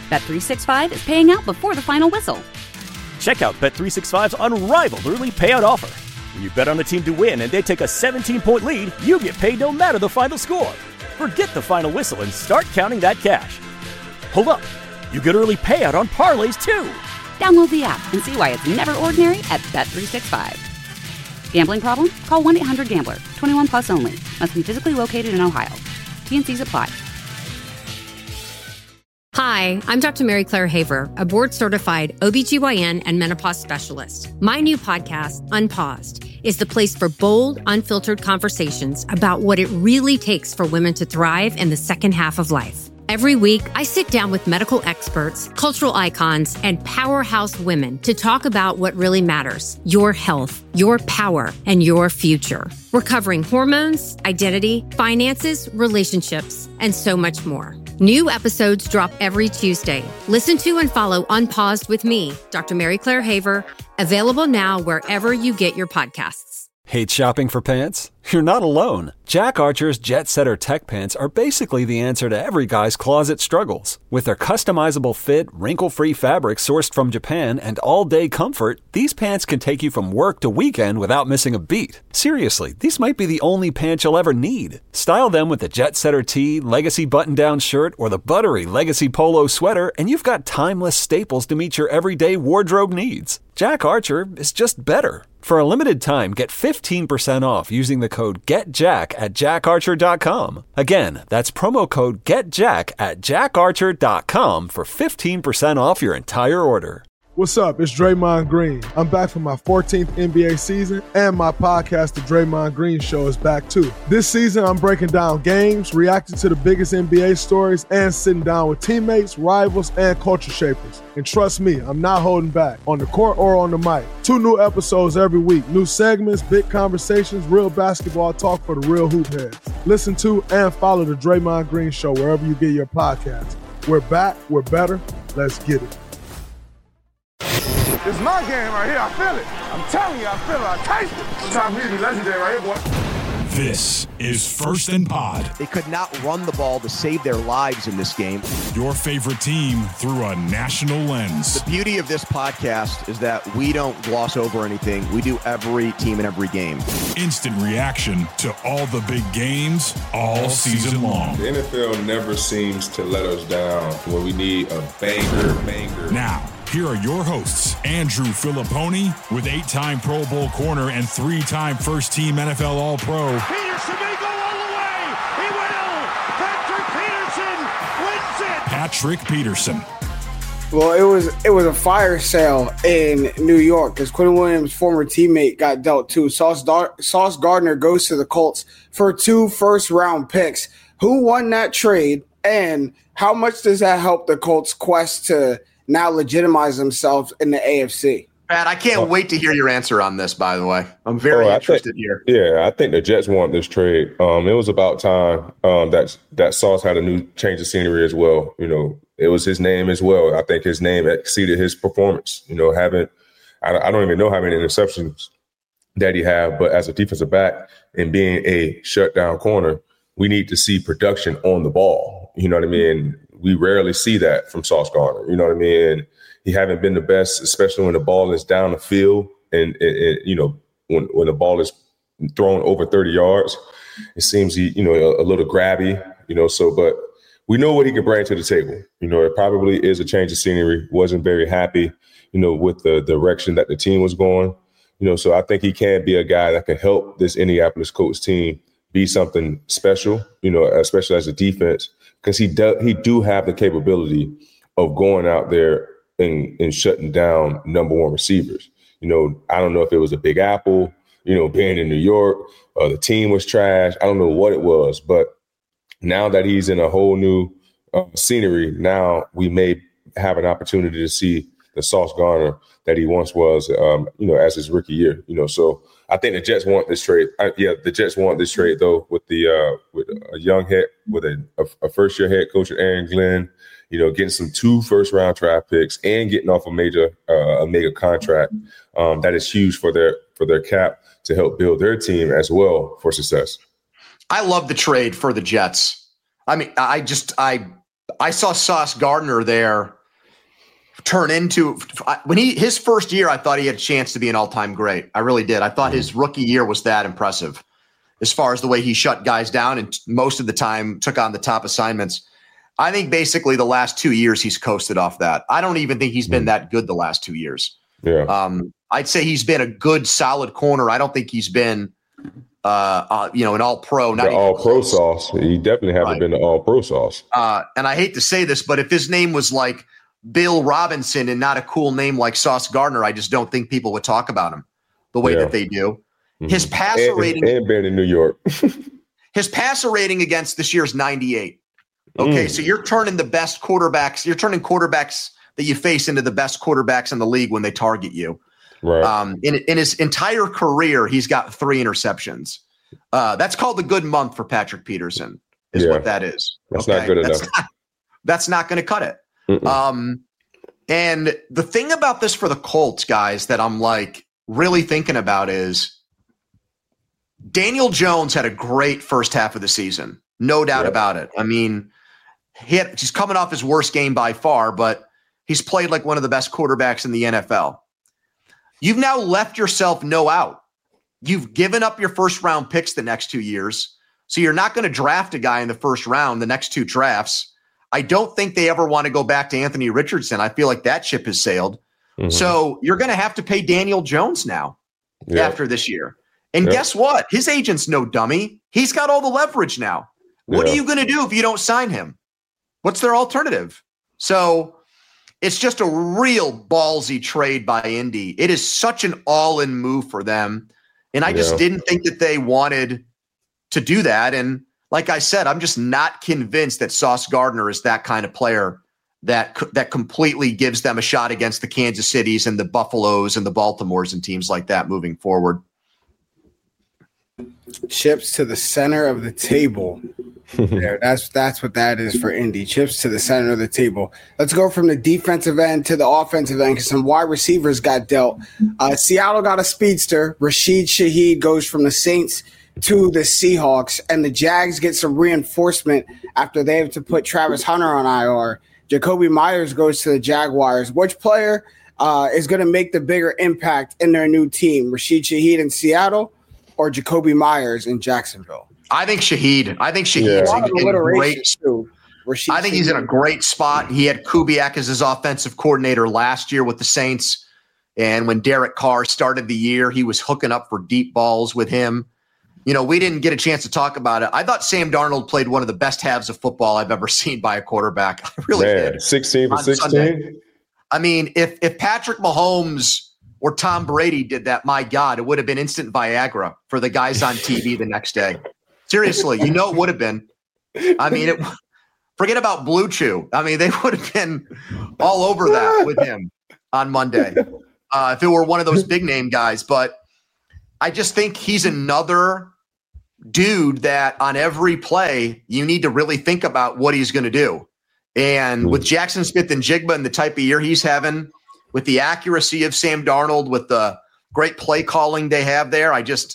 Bet365 is paying out before the final whistle. Check out Bet365's unrivaled early payout offer. When you bet on a team to win and they take a 17-point lead, you get paid no matter the final score. Forget the final whistle and start counting that cash. Hold up. You get early payout on parlays, too. Download the app and see why it's never ordinary at Bet365. Gambling problem? Call 1-800-GAMBLER. 21 plus only. Must be physically located in Ohio. T&Cs apply. Hi, I'm Dr. Mary Claire Haver, a board-certified OBGYN and menopause specialist. My new podcast, Unpaused, is the place for bold, unfiltered conversations about what it really takes for women to thrive in the second half of life. Every week, I sit down with medical experts, cultural icons, and powerhouse women to talk about what really matters: your health, your power, and your future. We're covering hormones, identity, finances, relationships, and so much more. New episodes drop every Tuesday. Listen to and follow Unpaused with me, Dr. Mary Claire Haver, available now wherever you get your podcasts. Hate shopping for pants? You're not alone. Jack Archer's Jet Setter Tech Pants are basically the answer to every guy's closet struggles. With their customizable fit, wrinkle-free fabric sourced from Japan, and all-day comfort, these pants can take you from work to weekend without missing a beat. Seriously, these might be the only pants you'll ever need. Style them with the Jet Setter tee, Legacy button-down shirt, or the buttery Legacy polo sweater, and you've got timeless staples to meet your everyday wardrobe needs. Jack Archer is just better. For a limited time, get 15% off using the code GETJACK at jackarcher.com. Again, that's promo code GETJACK at jackarcher.com for 15% off your entire order. What's up? It's Draymond Green. I'm back for my 14th NBA season, and my podcast, The Draymond Green Show, is back too. This season, I'm breaking down games, reacting to the biggest NBA stories, and sitting down with teammates, rivals, and culture shapers. And trust me, I'm not holding back, on the court or on the mic. 2 new episodes every week. New segments, big conversations, real basketball talk for the real hoop heads. Listen to and follow The Draymond Green Show wherever you get your podcasts. We're back. We're better. Let's get it. It's my game right here. I feel it. I'm telling you, I feel it. I taste it. It's time for me to be legendary right here, boy. This is First and Pod. They could not run the ball to save their lives in this game. Your favorite team through a national lens. The beauty of this podcast is that we don't gloss over anything. We do every team and every game. Instant reaction to all the big games all season long. The NFL never seems to let us down when we need a banger. Now, here are your hosts, Andrew Filipponi with 8-time Pro Bowl corner and 3-time first-team NFL All-Pro. Peterson may go all the way. He will. Patrick Peterson wins it. Patrick Peterson. Well, it was a fire sale in New York because Quinn Williams' former teammate got dealt too. Sauce Gardner goes to the Colts for 2 first-round picks. Who won that trade, and how much does that help the Colts' quest to now legitimize themselves in the AFC? Pat, I can't wait to hear your answer on this, by the way. I'm very interested here. Yeah, I think the Jets want this trade. It was about time that Sauce had a new change of scenery as well. You know, it was his name as well. I think his name exceeded his performance. You know, I don't even know how many interceptions that he had, but as a defensive back and being a shutdown corner, we need to see production on the ball. You know what I mean? We rarely see that from Sauce Gardner. You know what I mean? And he haven't been the best, especially when the ball is down the field and you know, when the ball is thrown over 30 yards. It seems he, you know, a little grabby, you know, but we know what he can bring to the table. You know, it probably is a change of scenery. Wasn't very happy, you know, with the direction that the team was going. You know, so I think he can be a guy that can help this Indianapolis Colts team be something special, you know, especially as a defense, because he do have the capability of going out there and shutting down number one receivers. You know, I don't know if it was a Big Apple, you know, being in New York, the team was trash. I don't know what it was, but now that he's in a whole new scenery, now we may have an opportunity to see the Sauce Gardner that he once was, you know, as his rookie year. You know, so I think the Jets want this trade. The Jets want this trade though with a young head, with a first year head coach, Aaron Glenn. You know, getting some 2 first-round draft picks and getting off a mega contract that is huge for their cap to help build their team as well for success. I love the trade for the Jets. I mean, I saw Sauce Gardner there turn into when his first year, I thought he had a chance to be an all-time great. I really did. I thought his rookie year was that impressive as far as the way he shut guys down and most of the time took on the top assignments. I think basically the last 2 years he's coasted off that. I don't even think he's been that good the last 2 years. Yeah. I'd say he's been a good, solid corner. I don't think he's been, an all-pro. The all-pro sauce. He definitely hasn't been the all-pro sauce. And I hate to say this, but if his name was like Bill Robinson and not a cool name like Sauce Gardner, I just don't think people would talk about him the way that they do. Mm-hmm. His passer rating. And being in New York. His passer rating against this year is 98. Okay, so you're turning the best quarterbacks. You're turning quarterbacks that you face into the best quarterbacks in the league when they target you. Right. In his entire career, he's got 3 interceptions. That's called a good month for Patrick Peterson, is what that is. That's not good enough. That's not going to cut it. And the thing about this for the Colts, guys, that I'm like really thinking about is Daniel Jones had a great first half of the season. No doubt about it. I mean, he's coming off his worst game by far, but he's played like one of the best quarterbacks in the NFL. You've now left yourself no out. You've given up your first round picks the next 2 years. So you're not going to draft a guy in the first round, the next 2 drafts. I don't think they ever want to go back to Anthony Richardson. I feel like that ship has sailed. Mm-hmm. So you're going to have to pay Daniel Jones now after this year. And guess what? His agent's no dummy. He's got all the leverage now. What are you going to do if you don't sign him? What's their alternative? So it's just a real ballsy trade by Indy. It is such an all-in move for them. And I just didn't think that they wanted to do that. And like I said, I'm just not convinced that Sauce Gardner is that kind of player that completely gives them a shot against the Kansas Cities and the Buffaloes and the Baltimores and teams like that moving forward. Chips to the center of the table. There, that's what that is for Indy. Chips to the center of the table. Let's go from the defensive end to the offensive end because some wide receivers got dealt. Seattle got a speedster. Rashid Shaheed goes from the Saints to the Seahawks, and the Jags get some reinforcement after they have to put Travis Hunter on IR. Jacoby Myers goes to the Jaguars. Which player is going to make the bigger impact in their new team? Rashid Shaheed in Seattle or Jacoby Myers in Jacksonville? I think Shaheed. I think Shaheed's in great. I think he's in a great spot. He had Kubiak as his offensive coordinator last year with the Saints, and when Derek Carr started the year, he was hooking up for deep balls with him. You know, we didn't get a chance to talk about it. I thought Sam Darnold played one of the best halves of football I've ever seen by a quarterback. I really did. 16 for 16. I mean, if Patrick Mahomes or Tom Brady did that, my God, it would have been instant Viagra for the guys on TV the next day. Seriously, it would have been. I mean, forget about Blue Chew. I mean, they would have been all over that with him on Monday if it were one of those big name guys. But I just think he's another dude that on every play, you need to really think about what he's going to do. And with Jackson Smith and Jigba and the type of year he's having, with the accuracy of Sam Darnold, with the great play calling they have there,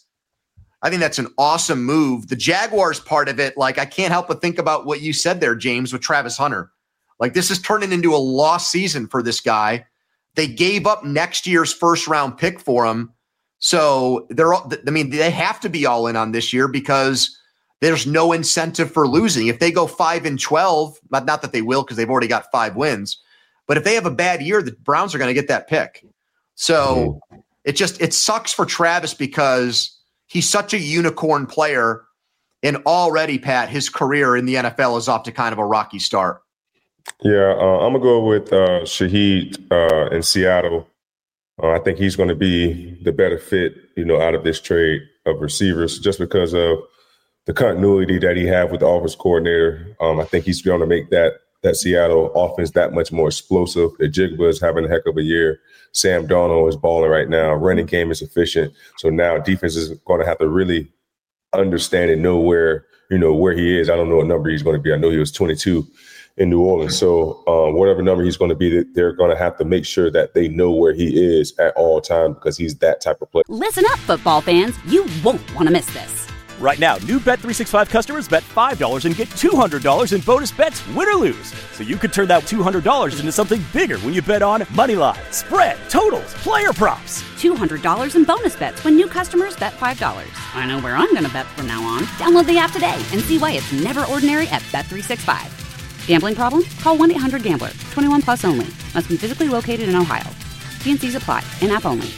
I think that's an awesome move. The Jaguars part of it, like I can't help but think about what you said there, James, with Travis Hunter. Like this is turning into a lost season for this guy. They gave up next year's first round pick for him. So they have to be all in on this year because there's no incentive for losing. If they go 5-12, not that they will because they've already got 5 wins, but if they have a bad year, the Browns are going to get that pick. So it sucks for Travis because he's such a unicorn player, and already, Pat, his career in the NFL is off to kind of a rocky start. Yeah, I'm going to go with Shaheed in Seattle. I think he's going to be the better fit, out of this trade of receivers just because of the continuity that he had with the offense coordinator. I think he's going to make that Seattle offense that much more explosive. The Jigba is having a heck of a year. Sam Darnold is balling right now. Running game is efficient. So now defense is going to have to really understand and know where he is. I don't know what number he's going to be. I know he was 22 in New Orleans. So whatever number he's going to be, they're going to have to make sure that they know where he is at all times because he's that type of player. Listen up, football fans. You won't want to miss this. Right now, new Bet365 customers bet $5 and get $200 in bonus bets, win or lose. So you could turn that $200 into something bigger when you bet on moneyline, spread, totals, player props. $200 in bonus bets when new customers bet $5. I know where I'm going to bet from now on. Download the app today and see why it's never ordinary at Bet365. Gambling problem? Call 1-800-GAMBLER. 21 plus only. Must be physically located in Ohio. T&Cs apply. In-app only.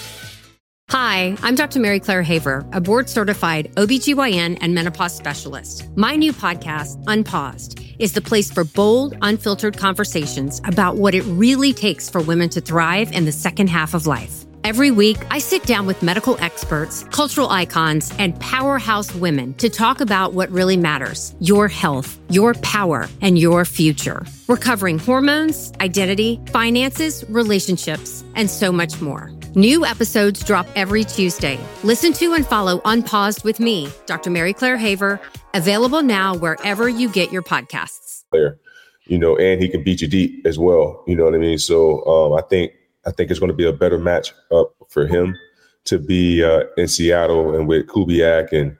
Hi, I'm Dr. Mary Claire Haver, a board-certified OBGYN and menopause specialist. My new podcast, Unpaused, is the place for bold, unfiltered conversations about what it really takes for women to thrive in the second half of life. Every week, I sit down with medical experts, cultural icons, and powerhouse women to talk about what really matters: your health, your power, and your future. We're covering hormones, identity, finances, relationships, and so much more. New episodes drop every Tuesday. Listen to and follow Unpaused with me, Dr. Mary Claire Haver, available now wherever you get your podcasts. And he can beat you deep as well. You know what I mean? So I think it's going to be a better match up for him to be in Seattle and with Kubiak and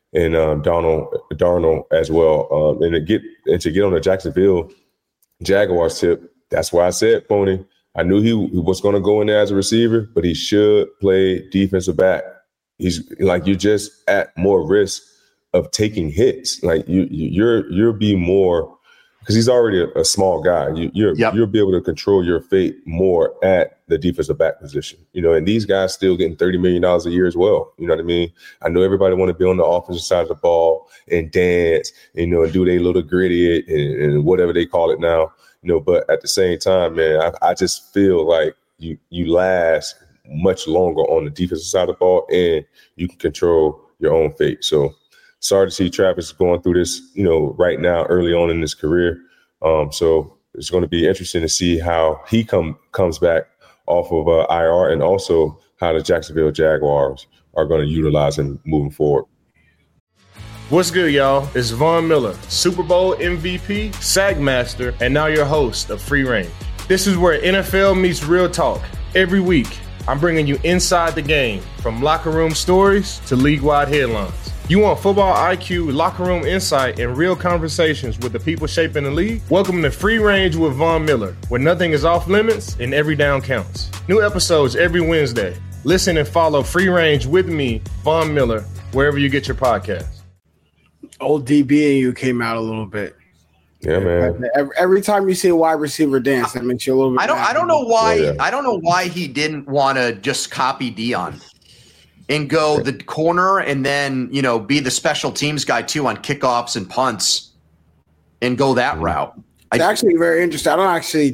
Darnold as well. And to get on the Jacksonville Jaguars tip, that's why I said, Pony, I knew he was going to go in there as a receiver, but he should play defensive back. You're just at more risk of taking hits. Like you'll be more, because he's already a small guy. You'll be able to control your fate more at the defensive back position. And these guys still getting $30 million a year as well. You know what I mean? I know everybody want to be on the offensive side of the ball and dance, and do their little gritty and whatever they call it now. But at the same time, man, I just feel like you last much longer on the defensive side of the ball, and you can control your own fate. So sorry to see Travis going through this, right now, early on in his career. So it's going to be interesting to see how he comes back off of IR, and also how the Jacksonville Jaguars are going to utilize him moving forward. What's good, y'all? It's Von Miller, Super Bowl MVP, Sack Master, and now your host of Free Range. This is where NFL meets real talk. Every week, I'm bringing you inside the game, from locker room stories to league-wide headlines. You want football IQ, locker room insight, and real conversations with the people shaping the league? Welcome to Free Range with Von Miller, where nothing is off limits and every down counts. New episodes every Wednesday. Listen and follow Free Range with me, Von Miller, wherever you get your podcasts. Old DB and you came out a little bit. Yeah, man. Every time you see a wide receiver dance, that makes you a little bit. I don't know why. Yeah. I don't know why he didn't want to just copy Dion and go the corner, and then be the special teams guy too on kickoffs and punts, and go that route. It's actually very interesting. I don't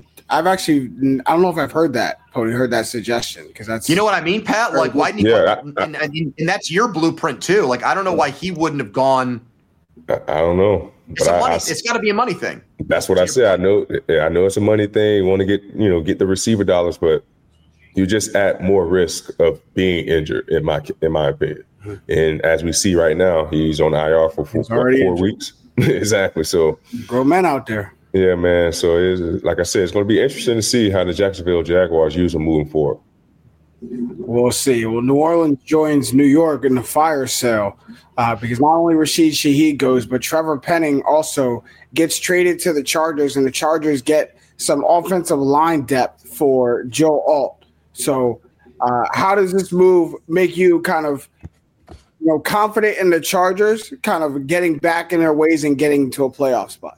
know if I've heard that. Pony heard that suggestion, because that's, you know what I mean, Pat. Like, why didn't he? And that's your blueprint too. Like, I don't know why he wouldn't have gone. I don't know. It's got to be a money thing. That's what I said. I know it's a money thing. You want to get the receiver dollars, but you just at more risk of being injured, in my opinion. And as we see right now, he's on IR for 4 weeks. Exactly. So grown men out there. Yeah, man. So like I said, it's going to be interesting to see how the Jacksonville Jaguars use him moving forward. We'll see. Well, New Orleans joins New York in the fire sale because not only Rashid Shaheed goes, but Trevor Penning also gets traded to the Chargers, and the Chargers get some offensive line depth for Joe Alt. So how does this move make you kind of confident in the Chargers kind of getting back in their ways and getting to a playoff spot?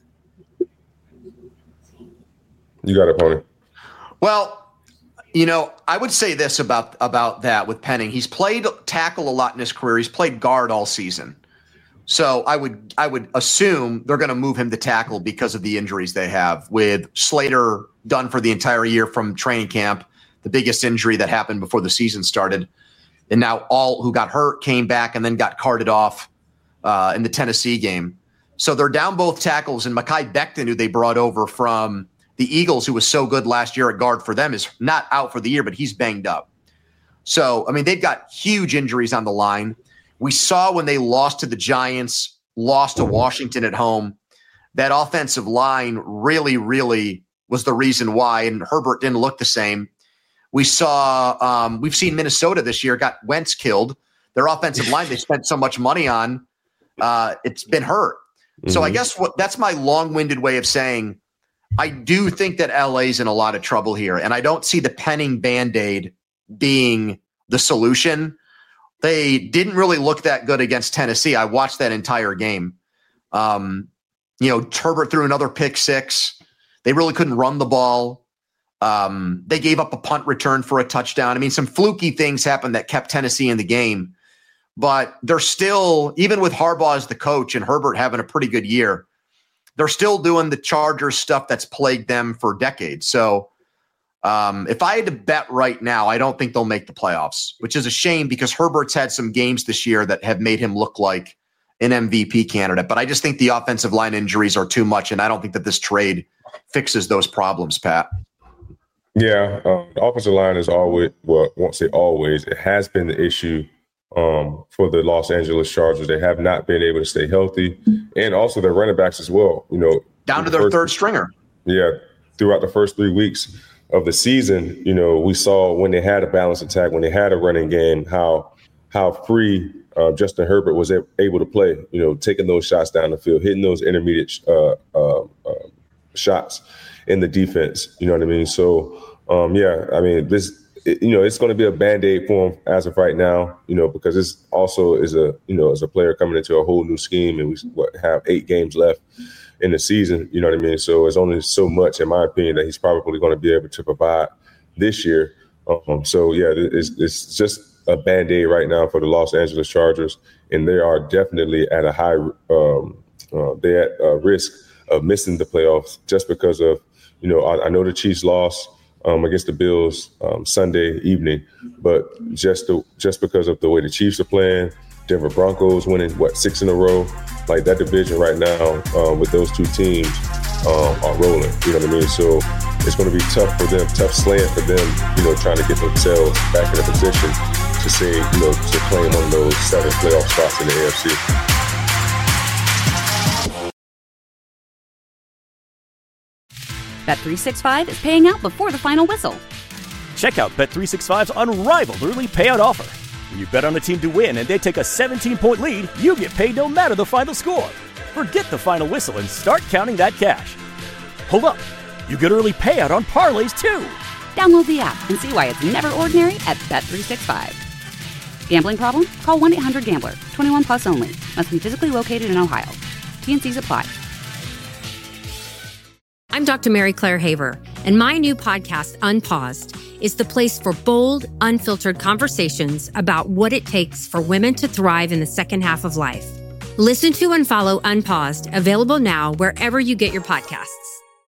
You got it, Pony. Well, I would say this about that with Penning. He's played tackle a lot in his career. He's played guard all season. So I would assume they're going to move him to tackle because of the injuries they have, with Slater done for the entire year from training camp, the biggest injury that happened before the season started. And now all who got hurt came back and then got carted off in the Tennessee game. So they're down both tackles, and Mekhi Becton, who they brought over from the Eagles, who was so good last year at guard for them, is not out for the year, but he's banged up. So, they've got huge injuries on the line. We saw when they lost to the Giants, lost to Washington at home, that offensive line really, really was the reason why, and Herbert didn't look the same. We saw, we've seen Minnesota this year got Wentz killed. their offensive line they spent so much money on, it's been hurt. So I guess that's my long-winded way of saying I do think that LA's in a lot of trouble here, and I don't see the Penning Band-Aid being the solution. They didn't really look that good against Tennessee. I watched that entire game. Herbert threw another pick six. They really couldn't run the ball. They gave up a punt return for a touchdown. I mean, some fluky things happened that kept Tennessee in the game. But they're still, even with Harbaugh as the coach and Herbert having a pretty good year, they're still doing the Chargers stuff that's plagued them for decades. So if I had to bet right now, I don't think they'll make the playoffs, which is a shame because Herbert's had some games this year that have made him look like an MVP candidate. But I just think the offensive line injuries are too much, and I don't think that this trade fixes those problems, Pat. Yeah, the offensive line is always, well, I won't say always, it has been the issue for the Los Angeles Chargers. They have not been able to stay healthy, and also their running backs as well. Down to their third stringer. Yeah, throughout the first 3 weeks of the season, we saw when they had a balanced attack, when they had a running game, how free Justin Herbert was able to play. Taking those shots down the field, hitting those intermediate shots in the defense. You know what I mean? So, this. It's going to be a Band-Aid for him as of right now, because it's also as a player coming into a whole new scheme, and we have 8 games left in the season. You know what I mean? So it's only so much, in my opinion, that he's probably going to be able to provide this year. It's just a Band-Aid right now for the Los Angeles Chargers, and they are definitely at a high they're at risk of missing the playoffs just because of I know the Chiefs lost against the Bills Sunday evening, but just because of the way the Chiefs are playing, Denver Broncos winning 6 in a row, like that division right now with those two teams are rolling. You know what I mean? So it's going to be tough for them, tough slant for them. Trying to get themselves back in a position to say to claim one of those 7 playoff spots in the AFC. Bet365 is paying out before the final whistle. Check out Bet365's unrivaled early payout offer. When you bet on a team to win and they take a 17-point lead, you get paid no matter the final score. Forget the final whistle and start counting that cash. Hold up. You get early payout on parlays, too. Download the app and see why it's never ordinary at Bet365. Gambling problem? Call 1-800-GAMBLER. 21 plus only. Must be physically located in Ohio. T&Cs apply. I'm Dr. Mary Claire Haver, and my new podcast, Unpaused, is the place for bold, unfiltered conversations about what it takes for women to thrive in the second half of life. Listen to and follow Unpaused, available now wherever you get your podcasts.